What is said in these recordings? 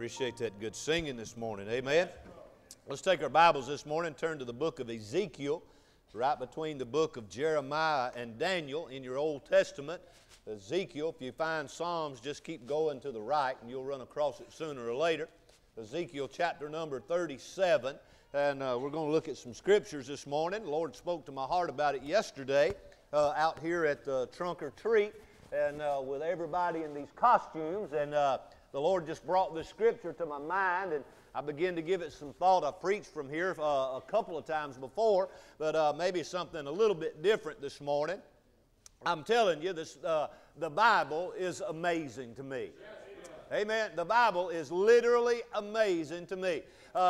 Appreciate that good singing this morning. Amen. Let's take our Bibles this morning, turn to the book of Ezekiel, right between the book of Jeremiah and Daniel in your Old Testament. Ezekiel, if you find Psalms, just keep going to the right and you'll run across it sooner or later. Ezekiel chapter number 37, and we're going to look at some scriptures this morning. The Lord spoke to my heart about it yesterday out here at Trunk or Treat, and with everybody in these costumes, and the Lord just brought this scripture to my mind, and I began to give it some thought. I've preached from here a couple of times before, but maybe something a little bit different this morning. I'm telling you, the Bible is amazing to me. Amen. The Bible is literally amazing to me.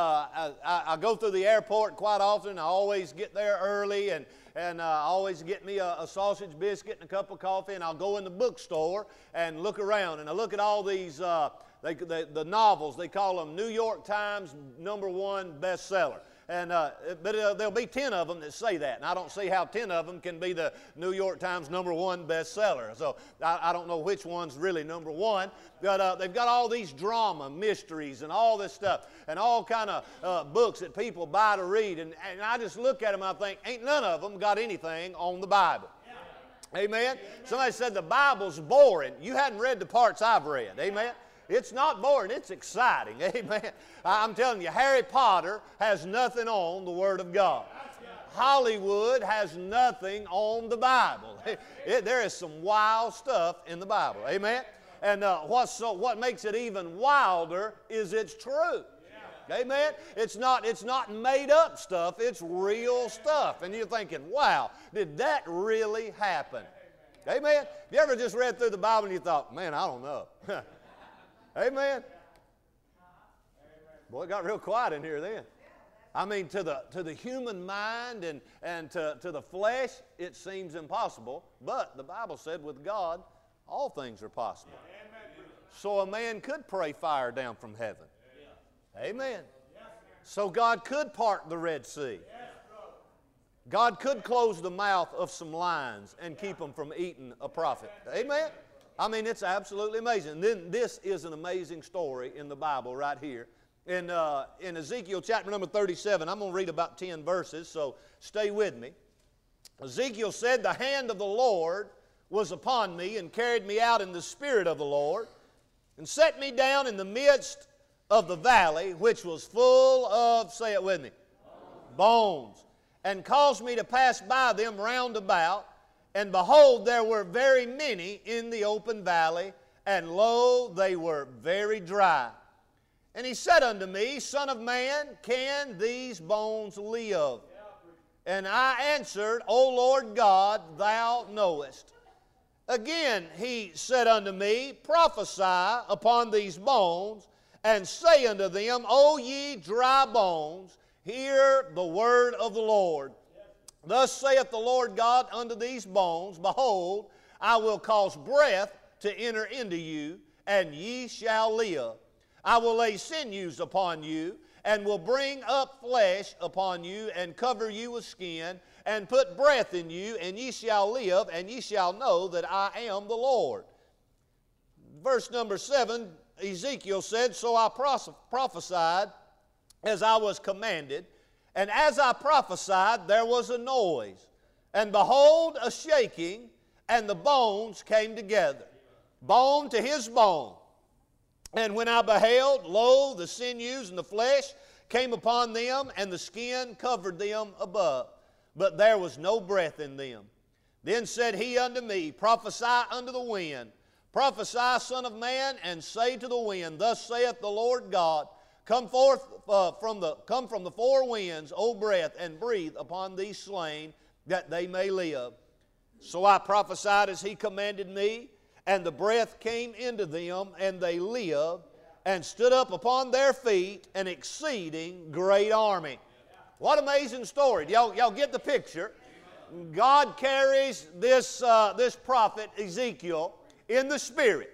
I go through the airport quite often. I always get there early, and I always get me a sausage biscuit and a cup of coffee, and I'll go in the bookstore and look around, and I look at all these the novels. They call them New York Times #1 bestseller. And but there'll be 10 of them that say that, and I don't see how 10 of them can be the New York Times #1 bestseller. So I don't know which one's really #1. But they've got all these drama, mysteries, and all this stuff, and all kind of books that people buy to read. And I just look at them and I think, ain't none of them got anything on the Bible. Amen? Somebody said the Bible's boring. You hadn't read the parts I've read. Amen? It's not boring, it's exciting. Amen. I'm telling you, Harry Potter has nothing on the Word of God. Hollywood has nothing on the Bible. There is some wild stuff in the Bible. Amen. And what makes it even wilder is it's true. Amen. It's not made up stuff, it's real stuff. And you're thinking, wow, did that really happen? Amen. Have you ever just read through the Bible and you thought, man, I don't know. Amen. Boy, it got real quiet in here then. I mean, to the human mind and to the flesh, it seems impossible. But the Bible said with God, all things are possible. So a man could pray fire down from heaven. Amen. So God could part the Red Sea. God could close the mouth of some lions and keep them from eating a prophet. Amen. I mean, it's absolutely amazing. Then this is an amazing story in the Bible right here. In Ezekiel chapter number 37, I'm going to read about 10 verses, so stay with me. Ezekiel said, "The hand of the Lord was upon me and carried me out in the spirit of the Lord and set me down in the midst of the valley, which was full of," say it with me, bones, "and caused me to pass by them round about. And behold, there were very many in the open valley, and lo, they were very dry. And he said unto me, Son of man, can these bones live? And I answered, O Lord God, thou knowest. Again he said unto me, Prophesy upon these bones, and say unto them, O ye dry bones, hear the word of the Lord. Thus saith the Lord God unto these bones, Behold, I will cause breath to enter into you, and ye shall live. I will lay sinews upon you, and will bring up flesh upon you, and cover you with skin, and put breath in you, and ye shall live, and ye shall know that I am the Lord." Verse number 7, Ezekiel said, "So I prophesied as I was commanded, and as I prophesied, there was a noise, and behold, a shaking, and the bones came together, bone to his bone. And when I beheld, lo, the sinews and the flesh came upon them, and the skin covered them above, but there was no breath in them. Then said he unto me, Prophesy unto the wind, prophesy, son of man, and say to the wind, Thus saith the Lord God, Come forth from the four winds, O breath, and breathe upon these slain, that they may live. So I prophesied as he commanded me, and the breath came into them, and they lived, and stood up upon their feet, an exceeding great army." What amazing story. Y'all get the picture? God carries this prophet Ezekiel in the Spirit.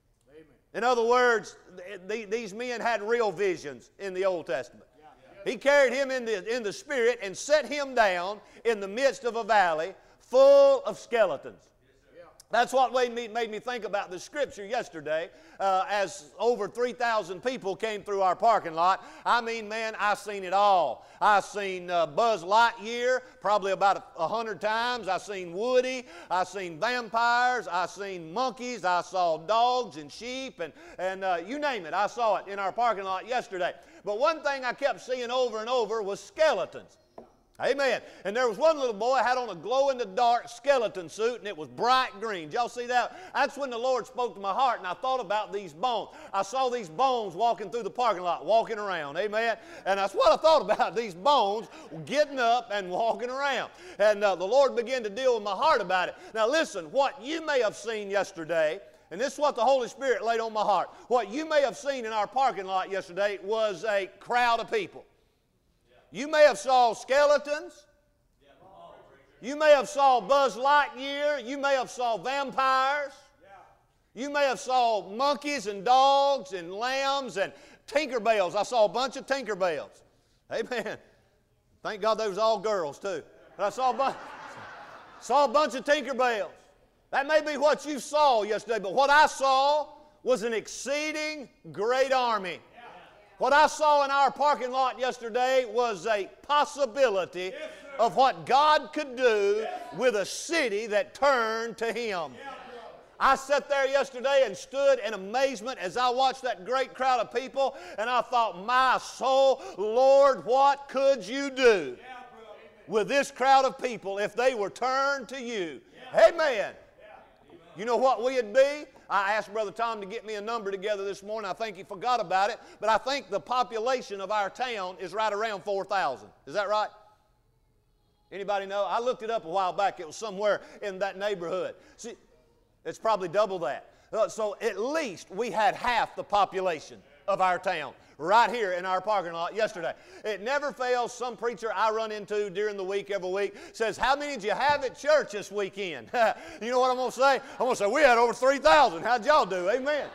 In other words, these men had real visions in the Old Testament. He carried him in the Spirit and set him down in the midst of a valley full of skeletons. That's what made me think about the scripture yesterday as over 3,000 people came through our parking lot. I mean, man, I seen it all. I seen Buzz Lightyear probably about 100 times. I seen Woody. I seen vampires. I seen monkeys. I saw dogs and sheep and you name it. I saw it in our parking lot yesterday. But one thing I kept seeing over and over was skeletons. Amen. And there was one little boy had on a glow-in-the-dark skeleton suit, and it was bright green. Did y'all see that? That's when the Lord spoke to my heart, and I thought about these bones. I saw these bones walking through the parking lot, walking around. Amen. And that's what I thought about, these bones getting up and walking around. And the Lord began to deal with my heart about it. Now listen, what you may have seen yesterday, and this is what the Holy Spirit laid on my heart. What you may have seen in our parking lot yesterday was a crowd of people. You may have saw skeletons. You may have saw Buzz Lightyear. You may have saw vampires. You may have saw monkeys and dogs and lambs and Tinkerbells. I saw a bunch of Tinkerbells. Amen. Thank God they was all girls too. But I saw a bunch of Tinkerbells. That may be what you saw yesterday, but what I saw was an exceeding great army. What I saw in our parking lot yesterday was a possibility of what God could do with a city that turned to Him. I sat there yesterday and stood in amazement as I watched that great crowd of people, and I thought, my soul, Lord, what could you do with this crowd of people if they were turned to you? Amen. You know what we'd be? I asked Brother Tom to get me a number together this morning. I think he forgot about it, but I think the population of our town is right around 4,000. Is that right? Anybody know? I looked it up a while back. It was somewhere in that neighborhood. See, it's probably double that. So at least we had half the population of our town right here in our parking lot yesterday. It never fails. Some preacher I run into during the week, every week, says, how many did you have at church this weekend? You know what I'm going to say? I'm going to say, we had over 3,000. How'd y'all do? Amen.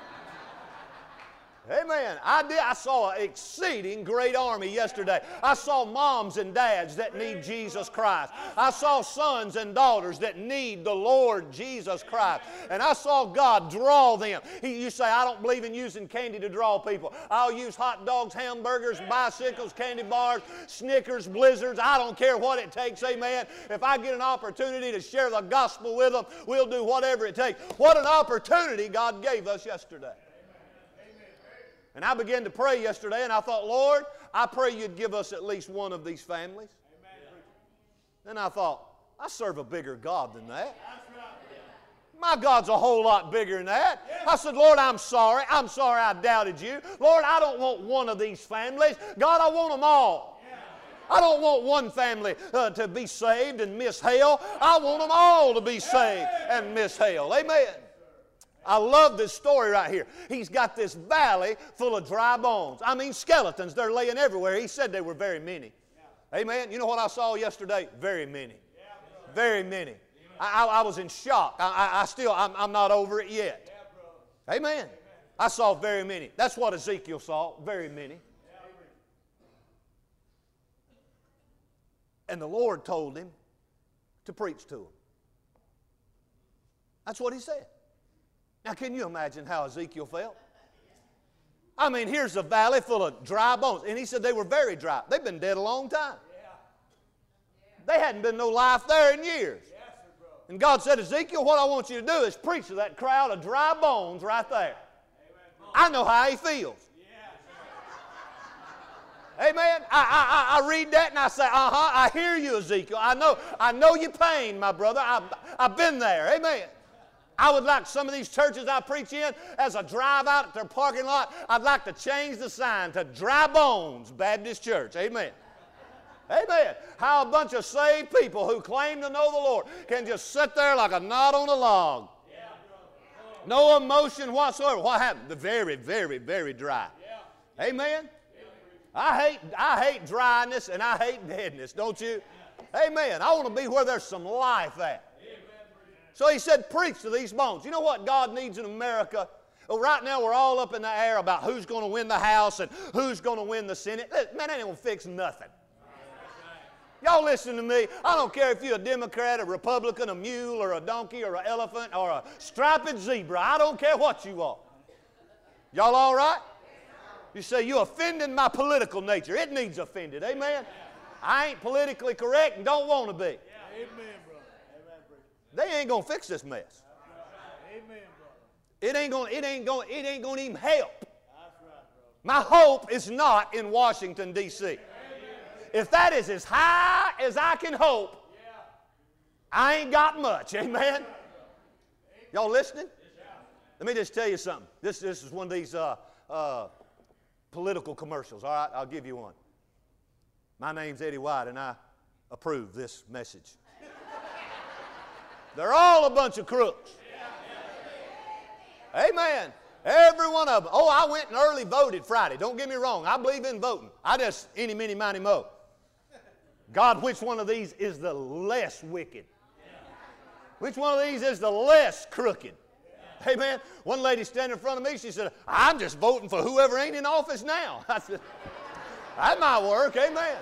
Amen. I saw an exceeding great army yesterday. I saw moms and dads that need Jesus Christ. I saw sons and daughters that need the Lord Jesus Christ. And I saw God draw them. You say, I don't believe in using candy to draw people. I'll use hot dogs, hamburgers, bicycles, candy bars, Snickers, Blizzards. I don't care what it takes. Amen. If I get an opportunity to share the gospel with them, we'll do whatever it takes. What an opportunity God gave us yesterday. And I began to pray yesterday, and I thought, Lord, I pray you'd give us at least one of these families. Amen. Then I thought, I serve a bigger God than that. My God's a whole lot bigger than that. I said, Lord, I'm sorry. I'm sorry I doubted you. Lord, I don't want one of these families. God, I want them all. I don't want one family to be saved and miss hell. I want them all to be saved and miss hell. Amen. I love this story right here. He's got this valley full of dry bones. I mean skeletons. They're laying everywhere. He said they were very many. Yeah. Amen. You know what I saw yesterday? Very many. Yeah, very many. I was in shock. I'm not over it yet. Yeah, Amen. I saw very many. That's what Ezekiel saw. Very many. And the Lord told him to preach to them. That's what he said. Now, can you imagine how Ezekiel felt? I mean, here's a valley full of dry bones. And he said they were very dry. They've been dead a long time. They hadn't been no life there in years. And God said, Ezekiel, what I want you to do is preach to that crowd of dry bones right there. I know how he feels. Amen. I read that and I say, I hear you, Ezekiel. I know your pain, my brother. I've been there. Amen. I would like some of these churches I preach in, as I drive out at their parking lot, I'd like to change the sign to Dry Bones Baptist Church. Amen. Amen. How a bunch of saved people who claim to know the Lord can just sit there like a knot on a log. No emotion whatsoever. What happened? They're very, very, very dry. Amen. I hate dryness and I hate deadness, don't you? Amen. I want to be where there's some life at. So he said, preach to these bones. You know what God needs in America? Well, right now we're all up in the air about who's going to win the House and who's going to win the Senate. Man, that ain't going to fix nothing. Y'all listen to me. I don't care if you're a Democrat, a Republican, a mule, or a donkey, or an elephant, or a striped zebra. I don't care what you are. Y'all all right? You say, you're offending my political nature. It needs offended. Amen? I ain't politically correct and don't want to be. Amen, brother. They ain't going to fix this mess. Amen, brother. It ain't going to even help. My hope is not in Washington, D.C. If that is as high as I can hope, I ain't got much. Amen? Y'all listening? Let me just tell you something. This is one of these political commercials. All right, I'll give you one. My name's Eddie White, and I approve this message. They're all a bunch of crooks. Amen. Every one of them. Oh, I went and early voted Friday. Don't get me wrong. I believe in voting. I just eeny, meeny, miny, mo. God, which one of these is the less wicked? Which one of these is the less crooked? Amen. One lady standing in front of me, she said, I'm just voting for whoever ain't in office now. I said, that might work. Amen.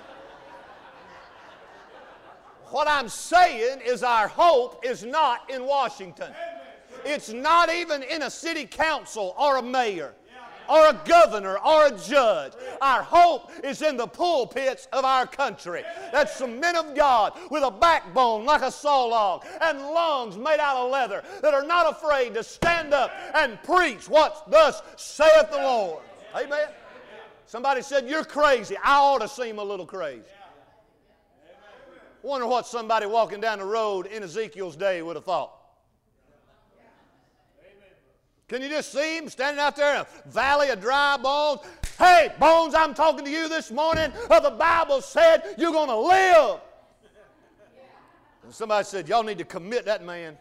What I'm saying is our hope is not in Washington. It's not even in a city council or a mayor or a governor or a judge. Our hope is in the pulpits of our country. That's some men of God with a backbone like a saw log and lungs made out of leather that are not afraid to stand up and preach what thus saith the Lord. Amen. Somebody said, you're crazy. I ought to seem a little crazy. Wonder what somebody walking down the road in Ezekiel's day would have thought. Can you just see him standing out there in a valley of dry bones? Hey, bones, I'm talking to you this morning. The Bible said you're going to live. And somebody said, y'all need to commit that man.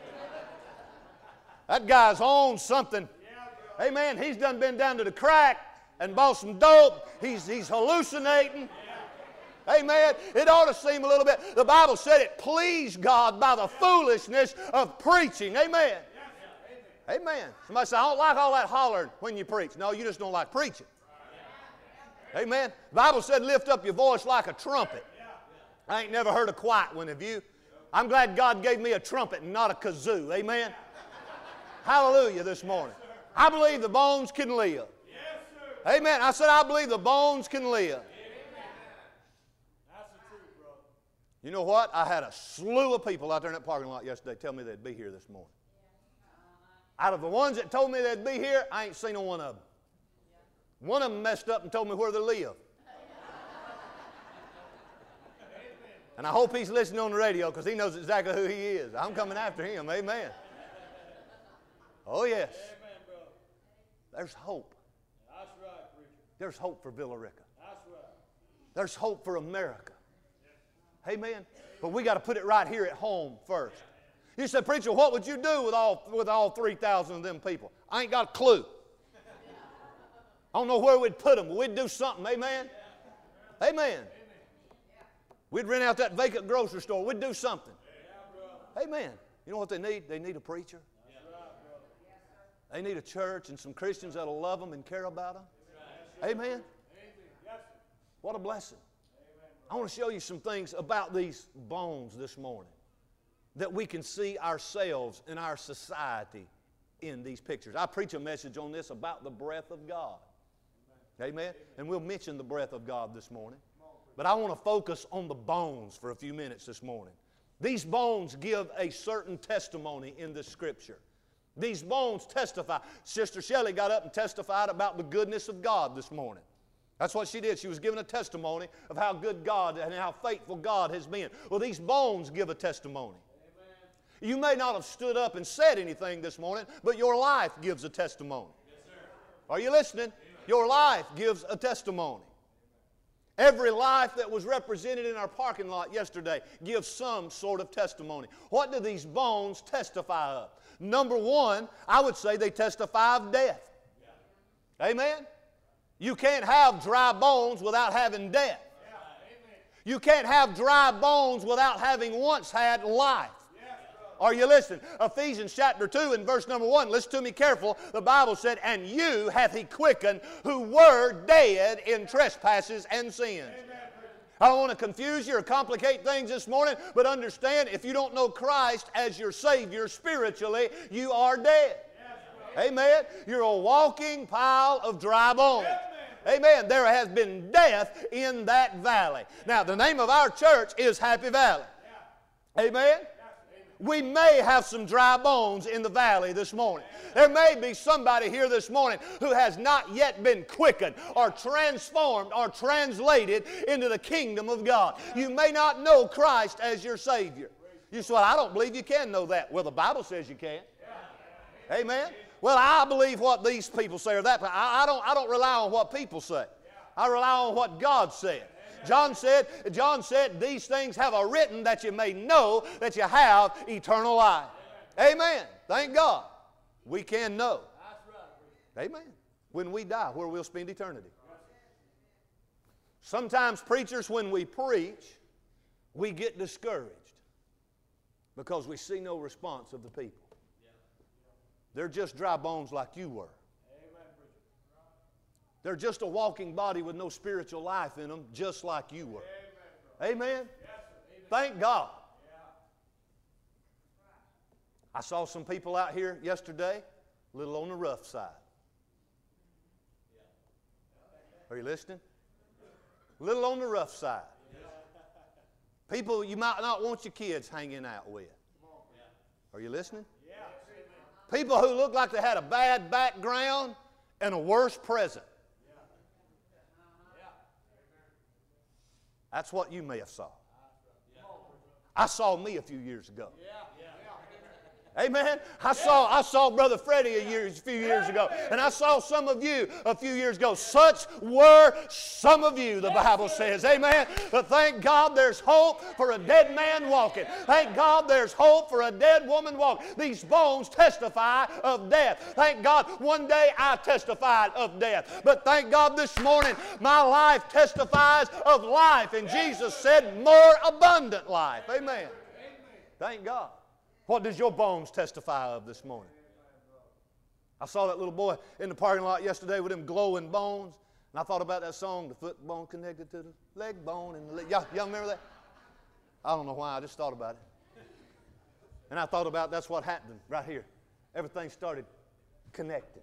That guy's on something. Amen. He's done been down to the crack and bought some dope. He's hallucinating. Amen. It ought to seem a little bit. The Bible said it pleased God by the foolishness of preaching. Amen. Amen. Somebody say, I don't like all that hollering when you preach. No, you just don't like preaching. Amen. The Bible said lift up your voice like a trumpet. I ain't never heard a quiet one of you. I'm glad God gave me a trumpet and not a kazoo. Amen. Hallelujah this morning. I believe the bones can live. Amen. I said I believe the bones can live. You know what? I had a slew of people out there in that parking lot yesterday tell me they'd be here this morning. Out of the ones that told me they'd be here, I ain't seen one of them. One of them messed up and told me where they live. And I hope he's listening on the radio because he knows exactly who he is. I'm coming after him. Amen. Oh, yes. There's hope. There's hope for Villa Rica. There's hope for America. Amen. But we got to put it right here at home first. You said, preacher, what would you do with all 3,000 of them people? I ain't got a clue. I don't know where we'd put them, but we'd do something. Amen. Amen. We'd rent out that vacant grocery store. We'd do something. Amen. You know what they need? They need a preacher. They need a church and some Christians that'll love them and care about them. Amen. What a blessing. I want to show you some things about these bones this morning that we can see ourselves and our society in these pictures. I preach a message on this about the breath of God. Amen. And we'll mention the breath of God this morning. But I want to focus on the bones for a few minutes this morning. These bones give a certain testimony in this scripture. These bones testify. Sister Shelley got up and testified about the goodness of God this morning. That's what she did. She was giving a testimony of how good God and how faithful God has been. Well, these bones give a testimony. Amen. You may not have stood up and said anything this morning, but your life gives a testimony. Yes, sir. Are you listening? Amen. Your life gives a testimony. Every life that was represented in our parking lot yesterday gives some sort of testimony. What do these bones testify of? Number one, I would say they testify of death. Yeah. Amen? You can't have dry bones without having death. Yeah. You can't have dry bones without having once had life. Yeah. Are you listening? Ephesians chapter 2 and verse number 1. Listen to me careful. The Bible said, and you hath he quickened who were dead in trespasses and sins. Amen. I don't want to confuse you or complicate things this morning, but understand, if you don't know Christ as your Savior spiritually, you are dead. Amen. You're a walking pile of dry bones. Amen. There has been death in that valley. Now, the name of our church is Happy Valley. Amen. We may have some dry bones in the valley this morning. There may be somebody here this morning who has not yet been quickened or transformed or translated into the kingdom of God. You may not know Christ as your Savior. You say, well, I don't believe you can know that. Well, the Bible says you can. Amen. Well, I believe what these people say or that. I don't rely on what people say. I rely on what God said. John said, these things have I written that you may know that you have eternal life. Amen. Thank God. We can know. Amen. When we die, where we'll spend eternity. Sometimes preachers, when we preach, we get discouraged because we see no response of the people. They're just dry bones like you were. They're just a walking body with no spiritual life in them, just like you were. Amen? Thank God. I saw some people out here yesterday, a little on the rough side. Are you listening? A little on the rough side. People you might not want your kids hanging out with. Are you listening? People who look like they had a bad background and a worse present. That's what you may have saw. I saw me a few years ago. Amen. I saw Brother Freddie a few years ago. And I saw some of you a few years ago. Such were some of you, the Bible says. Amen. But thank God there's hope for a dead man walking. Thank God there's hope for a dead woman walking. These bones testify of death. Thank God one day I testified of death. But thank God this morning my life testifies of life. And Jesus said more abundant life. Amen. Thank God. What does your bones testify of this morning? I saw that little boy in the parking lot yesterday with them glowing bones, and I thought about that song, the foot bone connected to the leg bone. And the leg. Y'all remember that? I don't know why, I just thought about it. And I thought about that's what happened right here. Everything started connecting.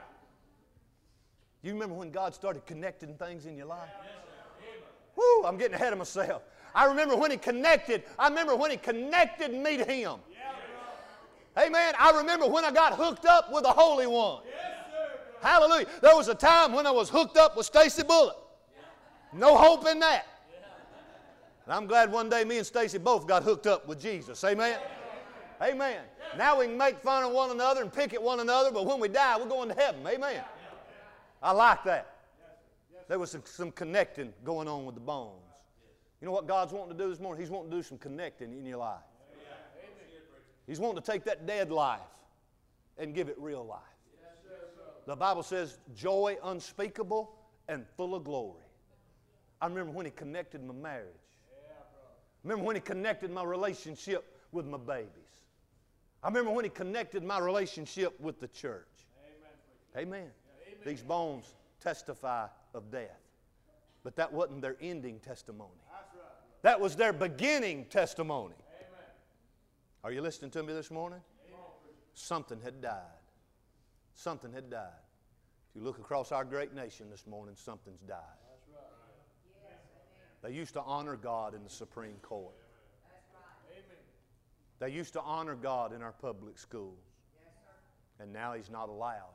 You remember when God started connecting things in your life? Woo, I'm getting ahead of myself. I remember when He connected me to Him. Amen. I remember when I got hooked up with the Holy One. Hallelujah. There was a time when I was hooked up with Stacy Bullock. No hope in that. And I'm glad one day me and Stacy both got hooked up with Jesus. Amen. Amen. Now we can make fun of one another and pick at one another, but when we die, we're going to heaven. Amen. I like that. There was some connecting going on with the bones. You know what God's wanting to do this morning? He's wanting to do some connecting in your life. He's wanting to take that dead life and give it real life. The Bible says joy unspeakable and full of glory. I remember when He connected my marriage. I remember when He connected my relationship with my babies. I remember when He connected my relationship with the church. Amen. These bones testify of death. But that wasn't their ending testimony. That was their beginning testimony. Are you listening to me this morning? Something had died. Something had died. If you look across our great nation this morning, something's died. They used to honor God in the Supreme Court. They used to honor God in our public schools. And now He's not allowed.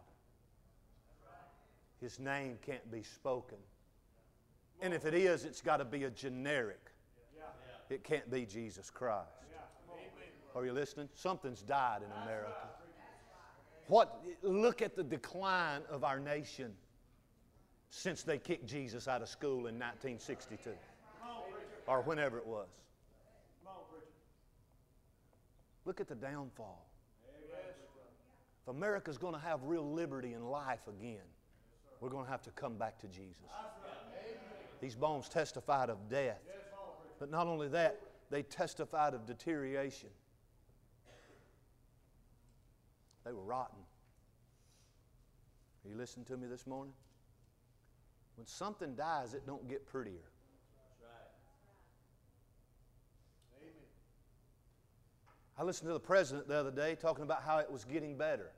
His name can't be spoken. And if it is, it's got to be a generic. It can't be Jesus Christ. Are you listening? Something's died in America. Look at the decline of our nation since they kicked Jesus out of school in 1962 or whenever it was. Look at the downfall. If America's going to have real liberty and life again, we're going to have to come back to Jesus. These bones testified of death. But not only that, they testified of deterioration. They were rotten. Are you listening to me this morning? When something dies, it don't get prettier. I listened to the president the other day talking about how it was getting better.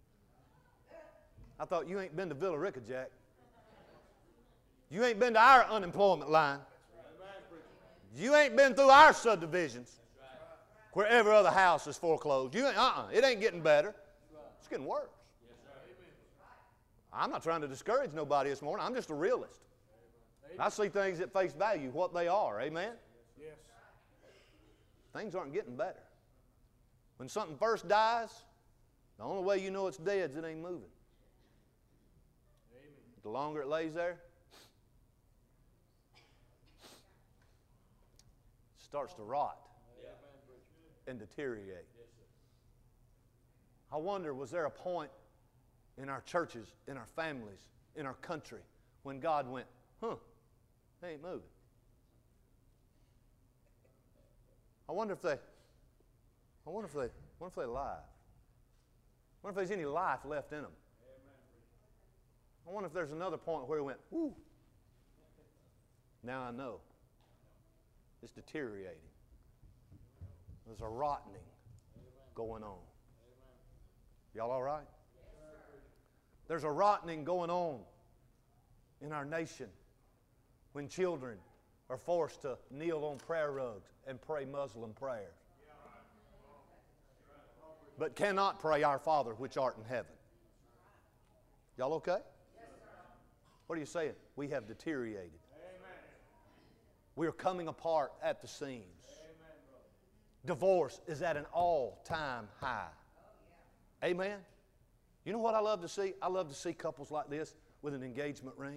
I thought, you ain't been to Villa Rica, Jack. You ain't been to our unemployment line. You ain't been through our subdivisions where every other house is foreclosed. You ain't, it ain't getting better. It's getting worse. I'm not trying to discourage nobody this morning. I'm just a realist. I see things at face value, what they are. Amen? Yes. Things aren't getting better. When something first dies, the only way you know it's dead is it ain't moving. Amen. The longer it lays there, it starts to rot and deteriorate. I wonder, was there a point in our churches, in our families, in our country, when God went, they ain't moving? I wonder if they're alive. I wonder if there's any life left in them. I wonder if there's another point where he went, whoo, now I know. It's deteriorating. There's a rotting going on. Y'all all right? There's a rotting going on in our nation when children are forced to kneel on prayer rugs and pray Muslim prayers, but cannot pray our Father which art in heaven. Y'all okay? What are you saying? We have deteriorated. We are coming apart at the seams. Divorce is at an all-time high. Amen? You know what I love to see? I love to see couples like this with an engagement ring.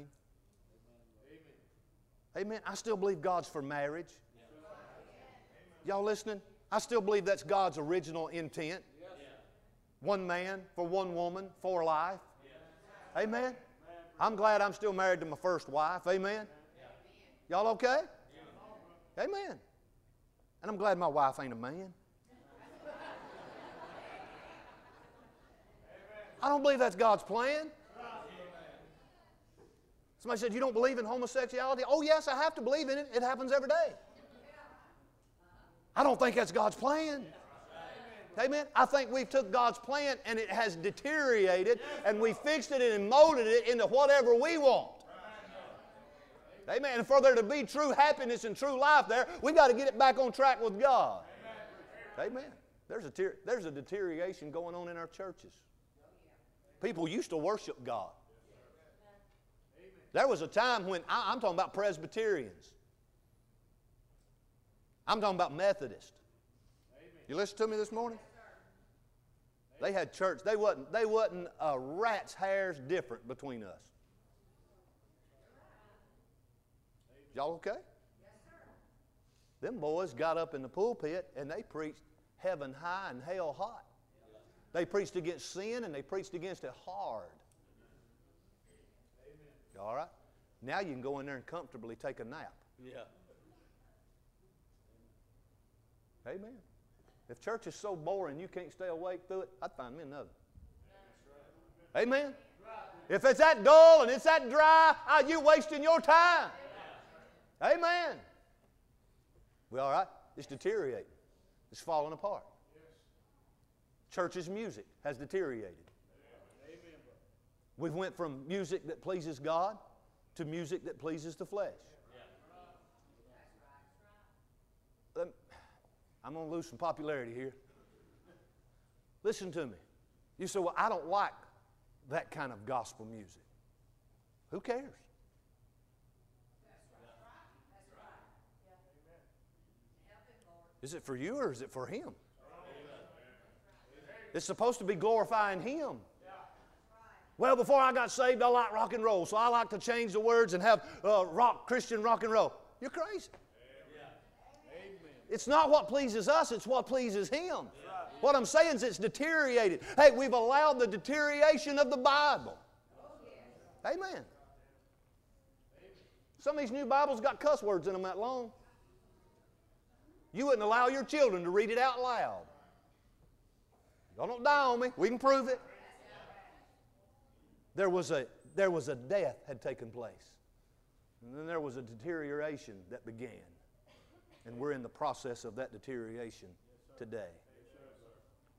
Amen. I still believe God's for marriage. Y'all listening? I still believe that's God's original intent. One man for one woman for life. Amen. I'm glad I'm still married to my first wife. Amen. Y'all okay? Amen. And I'm glad my wife ain't a man. I don't believe that's God's plan. Somebody said, you don't believe in homosexuality? Oh, yes, I have to believe in it. It happens every day. I don't think that's God's plan. Amen. I think we've took God's plan and it has deteriorated and we fixed it and molded it into whatever we want. Amen. And for there to be true happiness and true life there, we've got to get it back on track with God. Amen. There's a deterioration going on in our churches. People used to worship God. There was a time when, I'm talking about Presbyterians. I'm talking about Methodists. You listen to me this morning? They had church. They wasn't a rat's hairs different between us. Y'all okay? Yes, sir. Them boys got up in the pulpit and they preached heaven high and hell hot. They preached against sin and they preached against it hard. You all right? Now you can go in there and comfortably take a nap. Yeah. Amen. If church is so boring you can't stay awake through it, I'd find me another. Amen. If it's that dull and it's that dry, you're wasting your time. Amen. We all right? It's deteriorating. It's falling apart. Church's music has deteriorated. We've went from music that pleases God to music that pleases the flesh. I'm going to lose some popularity here. Listen to me. You say, well, I don't like that kind of gospel music. Who cares? Is it for you or is it for Him? It's supposed to be glorifying Him. Well, before I got saved, I liked rock and roll, so I like to change the words and have Christian rock and roll. You're crazy. It's not what pleases us, it's what pleases Him. What I'm saying is it's deteriorated. Hey, we've allowed the deterioration of the Bible. Amen. Some of these new Bibles got cuss words in them that long. You wouldn't allow your children to read it out loud. Y'all don't die on me. We can prove it. There was a death had taken place. And then there was a deterioration that began. And we're in the process of that deterioration today.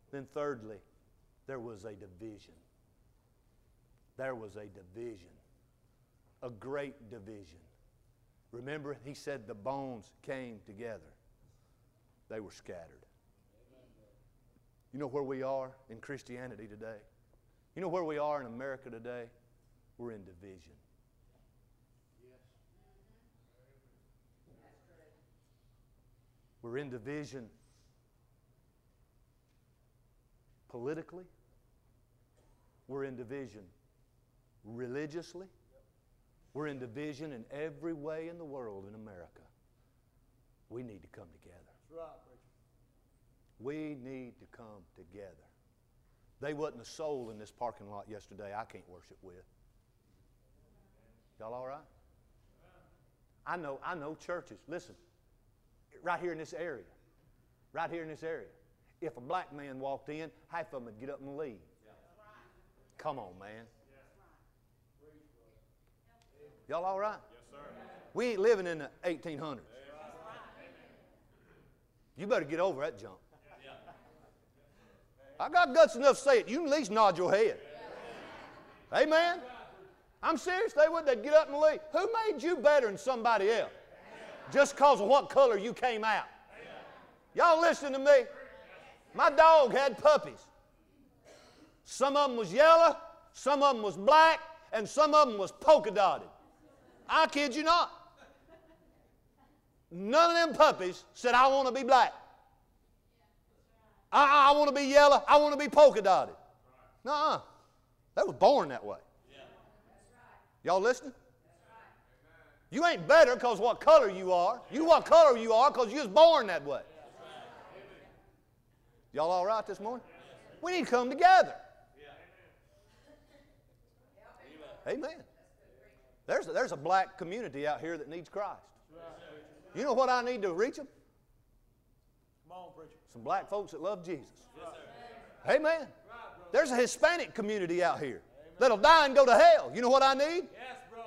Then thirdly, there was a division. There was a division. A great division. Remember, he said the bones came together. They were scattered. You know where we are in Christianity today? You know where we are in America today? We're in division. We're in division politically. We're in division religiously. We're in division in every way in the world in America. We need to come together. That's right, preacher. We need to come together. There wasn't a soul in this parking lot yesterday I can't worship with. Y'all all right? I know churches. Listen, right here in this area, if a black man walked in, half of them would get up and leave. Come on, man. Y'all all right? Yes, sir. We ain't living in the 1800s. You better get over that junk. I got guts enough to say it. You can at least nod your head. Amen? I'm serious. They'd get up and leave. Who made you better than somebody else? Just because of what color you came out. Y'all listen to me. My dog had puppies. Some of them was yellow, some of them was black, and some of them was polka dotted. I kid you not. None of them puppies said, I want to be black. I want to be yellow. I want to be polka dotted. Nuh-uh. They were born that way. Y'all listening? You ain't better because what color you are. You what color you are because you was born that way. Y'all all right this morning? We need to come together. Amen. There's a black community out here that needs Christ. You know what I need to reach them? Come on, preacher. Some black folks that love Jesus. Amen. There's a Hispanic community out here that'll die and go to hell. You know what I need? Yes, bro.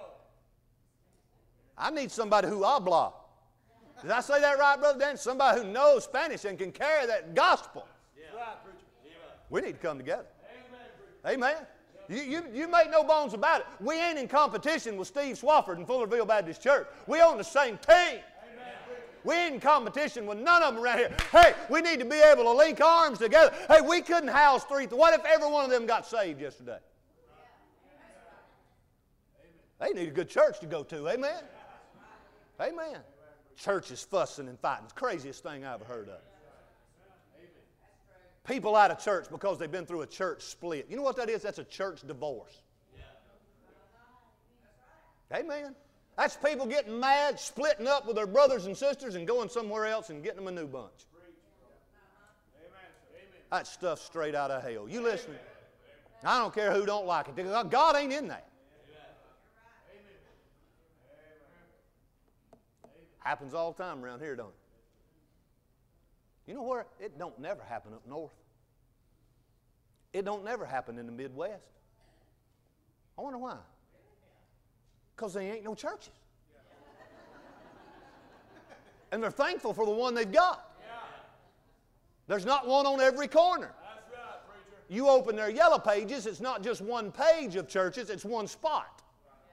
I need somebody who habla. Did I say that right, Brother Dan? Somebody who knows Spanish and can carry that gospel. That's right, preacher. We need to come together. Amen, preacher. Amen. You make no bones about it. We ain't in competition with Steve Swafford and Fullerville Baptist Church. We on the same team. We ain't in competition with none of them around here. Hey, we need to be able to link arms together. Hey, we couldn't house three. What if every one of them got saved yesterday? They need a good church to go to. Amen. Amen. Churches fussing and fighting. It's the craziest thing I ever heard of. People out of church because they've been through a church split. You know what that is? That's a church divorce. Amen. That's people getting mad, splitting up with their brothers and sisters and going somewhere else and getting them a new bunch. That stuff's straight out of hell. You listening? I don't care who don't like it. God ain't in that. Happens all the time around here, don't it? You know where? It don't never happen up north. It don't never happen in the Midwest. I wonder why. Because there ain't no churches. And they're thankful for the one they've got. There's not one on every corner. That's right, preacher. You open their yellow pages, it's not just one page of churches, it's one spot.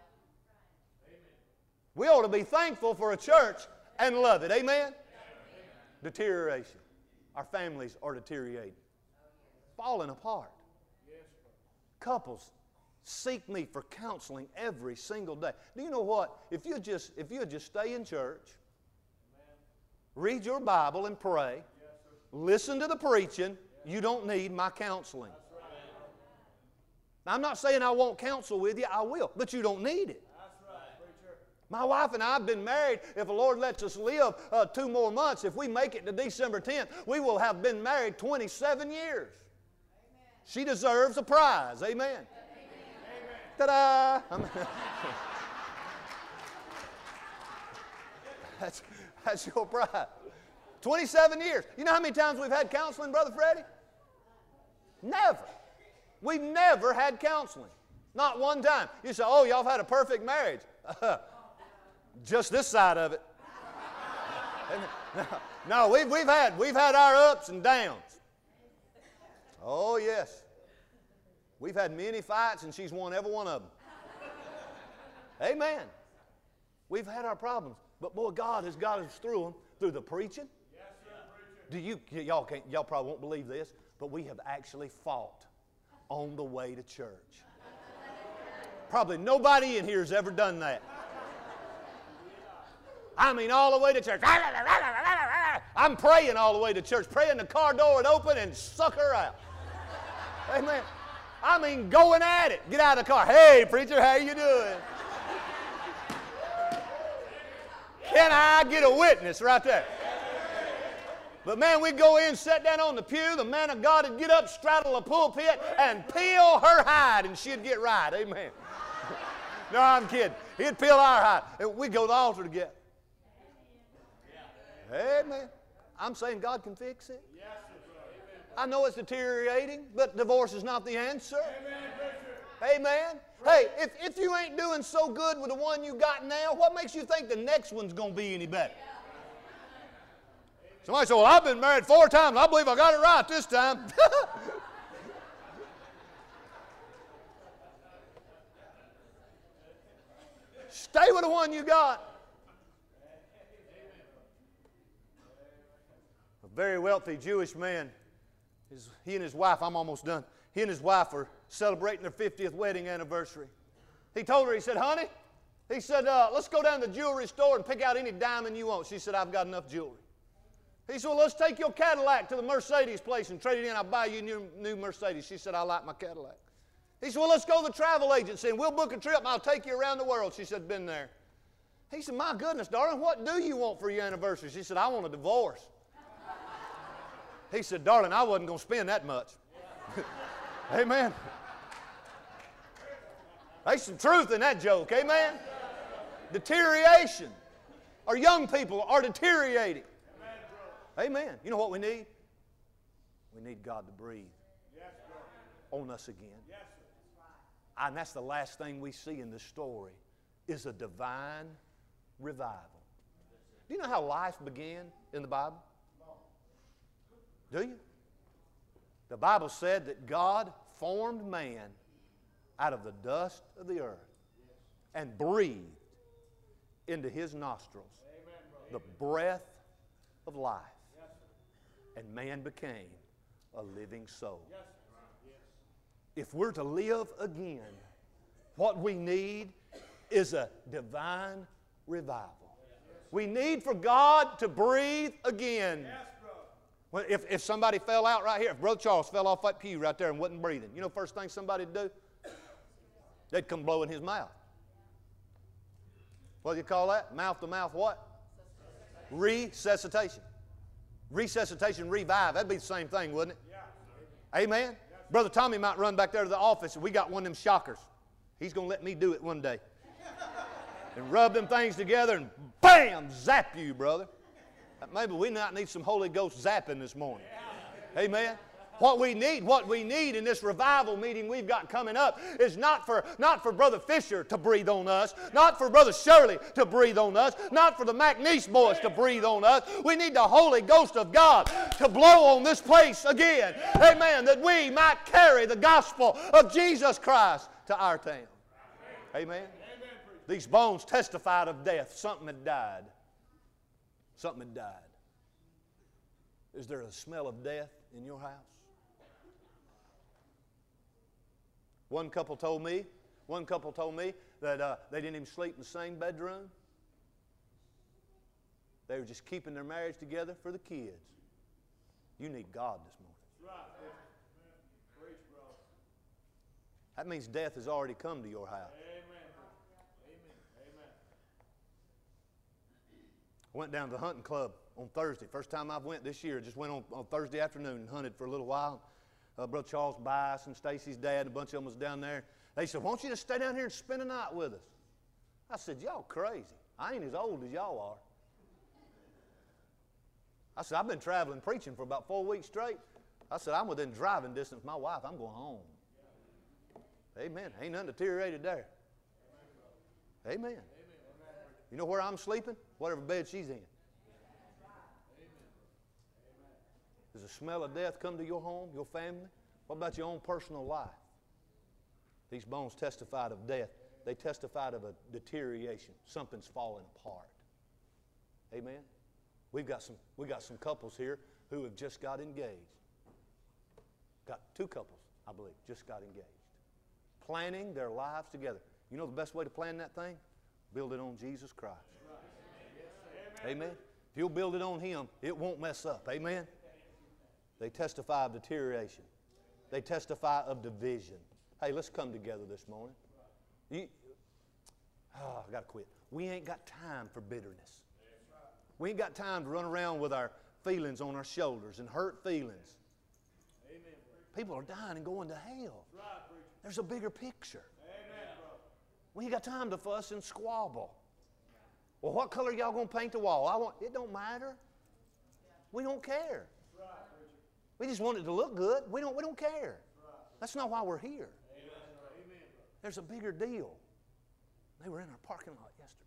We ought to be thankful for a church and love it. Amen? Deterioration. Our families are deteriorating. Falling apart. Couples seek me for counseling every single day. Do you know what? If you just stay in church, read your Bible and pray, listen to the preaching, you don't need my counseling. Now, I'm not saying I won't counsel with you. I will. But you don't need it. My wife and I have been married. If the Lord lets us live 2 more months, if we make it to December 10th, we will have been married 27 years. Amen. She deserves a prize. Amen. Amen. Ta-da! That's your prize. 27 years. You know how many times we've had counseling, Brother Freddie? Never. We've never had counseling. Not one time. You say, oh, y'all have had a perfect marriage. Just this side of it. No, we've had our ups and downs. Oh, yes. We've had many fights, and she's won every one of them. Amen. We've had our problems, but boy, God has got us through them through the preaching. Yes, sir, preacher. Y'all probably won't believe this, but we have actually fought on the way to church. Probably nobody in here has ever done that. I mean, all the way to church. I'm praying all the way to church, praying the car door would open and suck her out. Amen. I mean, going at it. Get out of the car. Hey, preacher, how you doing? Can I get a witness right there? But man, we'd go in, sit down on the pew. The man of God would get up, straddle the pulpit, and peel her hide, and she'd get right. Amen. No, I'm kidding. He'd peel our hide, and we'd go to the altar together. Amen. I'm saying God can fix it. I know it's deteriorating, but divorce is not the answer. Amen. Hey, if you ain't doing so good with the one you got now, what makes you think the next one's going to be any better? Somebody said, well, I've been married 4 times. I believe I got it right this time. Stay with the one you got. A very wealthy Jewish man, he and his wife, I'm almost done. He and his wife are celebrating their 50th wedding anniversary. He told her, he said, honey, he said, let's go down to the jewelry store and pick out any diamond you want. She said, I've got enough jewelry. He said, well, let's take your Cadillac to the Mercedes place and trade it in. I'll buy you a new Mercedes. She said, I like my Cadillac. He said, well, let's go to the travel agency and we'll book a trip and I'll take you around the world. She said, been there. He said, my goodness, darling, what do you want for your anniversary? She said, I want a divorce. He said, darling, I wasn't going to spend that much. Amen. There's some truth in that joke. Amen. Deterioration. Our young people are deteriorating. Amen. You know what we need? We need God to breathe on us again. And that's the last thing we see in this story is a divine revival. Do you know how life began in the Bible? Do you? The Bible said that God formed man out of the dust of the earth and breathed into his nostrils the breath of life. And man became a living soul. If we're to live again, what we need is a divine revival. We need for God to breathe again. Well, if somebody fell out right here, if Brother Charles fell off that pew right there and wasn't breathing, you know the first thing somebody'd do? They'd come blow in his mouth. What do you call that? Mouth-to-mouth what? Resuscitation. Resuscitation, revive. That'd be the same thing, wouldn't it? Yeah. Amen? Yeah. Brother Tommy might run back there to the office and we got one of them shockers. He's going to let me do it one day. And rub them things together and bam, zap you, brother. Maybe we might need some Holy Ghost zapping this morning. Yeah. Amen? What we need in this revival meeting we've got coming up is not for Brother Fisher to breathe on us, not for Brother Shirley to breathe on us, not for the McNeese boys to breathe on us. We need the Holy Ghost of God to blow on this place again. Amen. That we might carry the gospel of Jesus Christ to our town. Amen. These bones testified of death. Something had died. Something had died. Is there a smell of death in your house? One couple told me that they didn't even sleep in the same bedroom. They were just keeping their marriage together for the kids. You need God this morning. That means death has already come to your house. I went down to the hunting club on Thursday. First time I've went this year. Just went on Thursday afternoon and hunted for a little while. Brother Charles Bias and Stacy's dad, a bunch of them was down there. They said, why don't you just stay down here and spend the night with us? I said, y'all crazy. I ain't as old as y'all are. I said, I've been traveling preaching for about 4 weeks straight. I said, I'm within driving distance of my wife. I'm going home. Amen. Ain't nothing deteriorated there. Amen. You know where I'm sleeping? Whatever bed she's in. Does the smell of death come to your home, your family? What about your own personal life? These bones testified of death. They testified of a deterioration. Something's falling apart. Amen? We got some couples here who have just got engaged. Got 2 couples, I believe, just got engaged. Planning their lives together. You know the best way to plan that thing? Build it on Jesus Christ. Amen? If you'll build it on Him, it won't mess up. Amen? They testify of deterioration. They testify of division. Hey, let's come together this morning. I got to quit. We ain't got time for bitterness. We ain't got time to run around with our feelings on our shoulders and hurt feelings. People are dying and going to hell. There's a bigger picture. We ain't got time to fuss and squabble. Well, what color y'all going to paint the wall? It don't matter. We don't care. We just want it to look good. We don't care. That's not why we're here. There's a bigger deal. They were in our parking lot yesterday.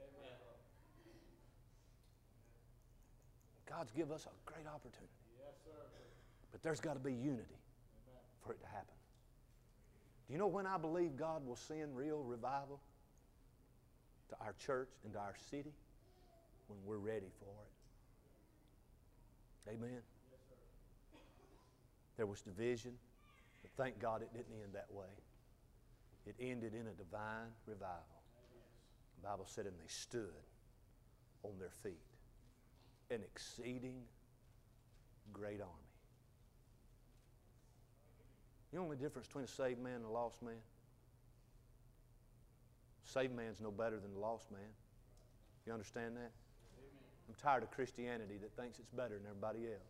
God's given us a great opportunity. But there's got to be unity for it to happen. Do you know when I believe God will send real revival to our church and to our city? When we're ready for it. Amen. There was division, but thank God it didn't end that way. It ended in a divine revival. The Bible said, and they stood on their feet, an exceeding great army. You know the only difference between a saved man and a lost man? Saved man's no better than the lost man. You understand that? I'm tired of Christianity that thinks it's better than everybody else.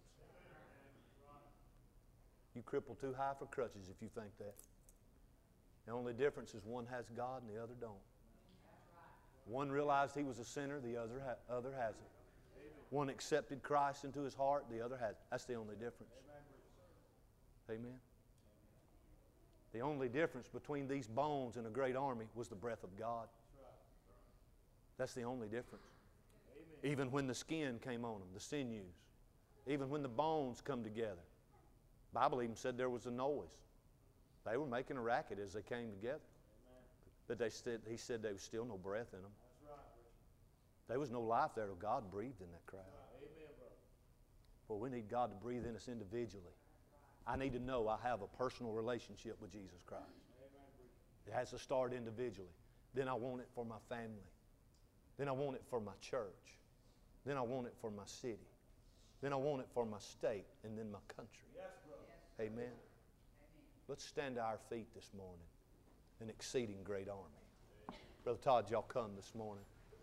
You cripple too high for crutches if you think that. The only difference is one has God and the other don't. One realized he was a sinner, the other hasn't. One accepted Christ into his heart, the other hasn't. That's the only difference. Amen. The only difference between these bones and a great army was the breath of God. That's the only difference. Even when the skin came on them, the sinews, even when the bones come together. The Bible even said there was a noise. They were making a racket as they came together. But he said there was still no breath in them. There was no life there till God breathed in that crowd. Well, we need God to breathe in us individually. I need to know I have a personal relationship with Jesus Christ. It has to start individually. Then I want it for my family. Then I want it for my church. Then I want it for my city. Then I want it for my state and then my country. Amen. Let's stand to our feet this morning. An exceeding great army. Brother Todd, y'all come this morning.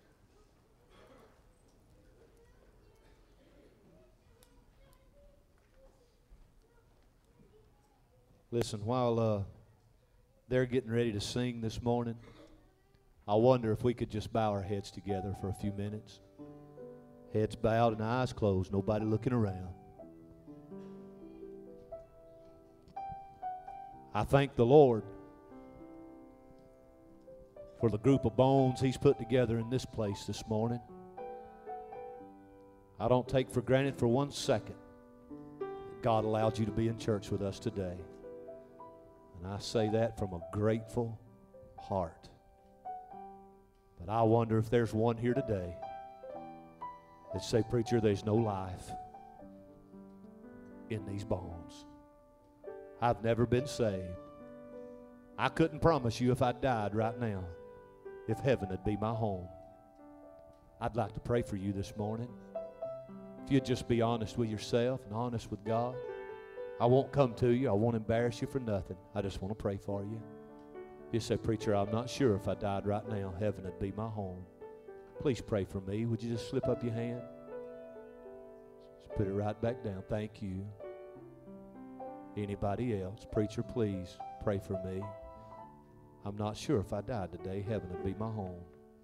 Listen, while they're getting ready to sing this morning, I wonder if we could just bow our heads together for a few minutes. Heads bowed and eyes closed, nobody looking around. I thank the Lord for the group of bones He's put together in this place this morning. I don't take for granted for 1 second that God allowed you to be in church with us today. And I say that from a grateful heart. But I wonder if there's one here today that say, preacher, there's no life in these bones. I've never been saved. I couldn't promise you if I died right now, if heaven would be my home. I'd like to pray for you this morning. If you'd just be honest with yourself and honest with God. I won't come to you. I won't embarrass you for nothing. I just want to pray for you. You say, preacher, I'm not sure if I died right now, heaven would be my home. Please pray for me. Would you just slip up your hand? Just put it right back down. Thank you. Anybody else? Preacher, please pray for me. I'm not sure if I died today, heaven would be my home.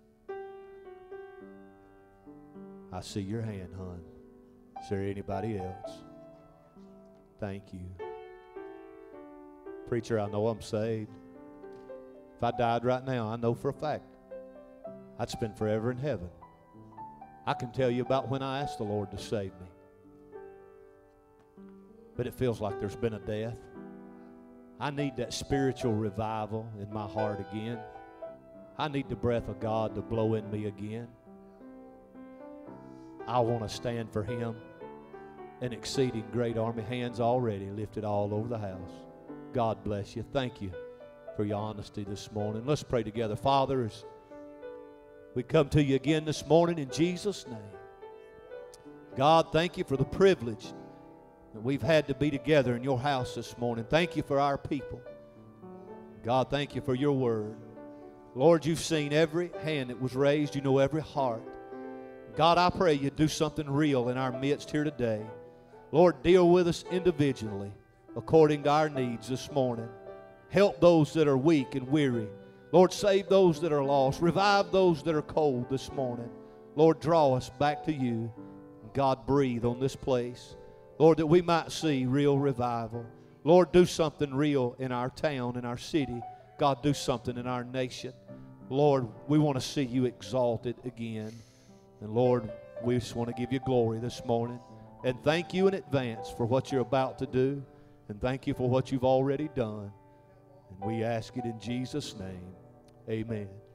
I see your hand, hon. Is there anybody else? Thank you. Preacher, I know I'm saved. If I died right now, I know for a fact I'd spend forever in heaven. I can tell you about when I asked the Lord to save me. But it feels like there's been a death. I need that spiritual revival in my heart again. I need the breath of God to blow in me again. I want to stand for Him. An exceeding great army. Hands already lifted all over the house. God bless you. Thank you for your honesty this morning. Let's pray together. Father, as we come to you again this morning in Jesus' name. God, thank you for the privilege that we've had to be together in your house this morning. Thank you for our people. God, thank you for your word. Lord, you've seen every hand that was raised. You know every heart. God, I pray you do something real in our midst here today. Lord, deal with us individually according to our needs this morning. Help those that are weak and weary. Lord, save those that are lost. Revive those that are cold this morning. Lord, draw us back to you. God, breathe on this place. Lord, that we might see real revival. Lord, do something real in our town, in our city. God, do something in our nation. Lord, we want to see you exalted again. And Lord, we just want to give you glory this morning. And thank you in advance for what you're about to do. And thank you for what you've already done. And we ask it in Jesus' name. Amen.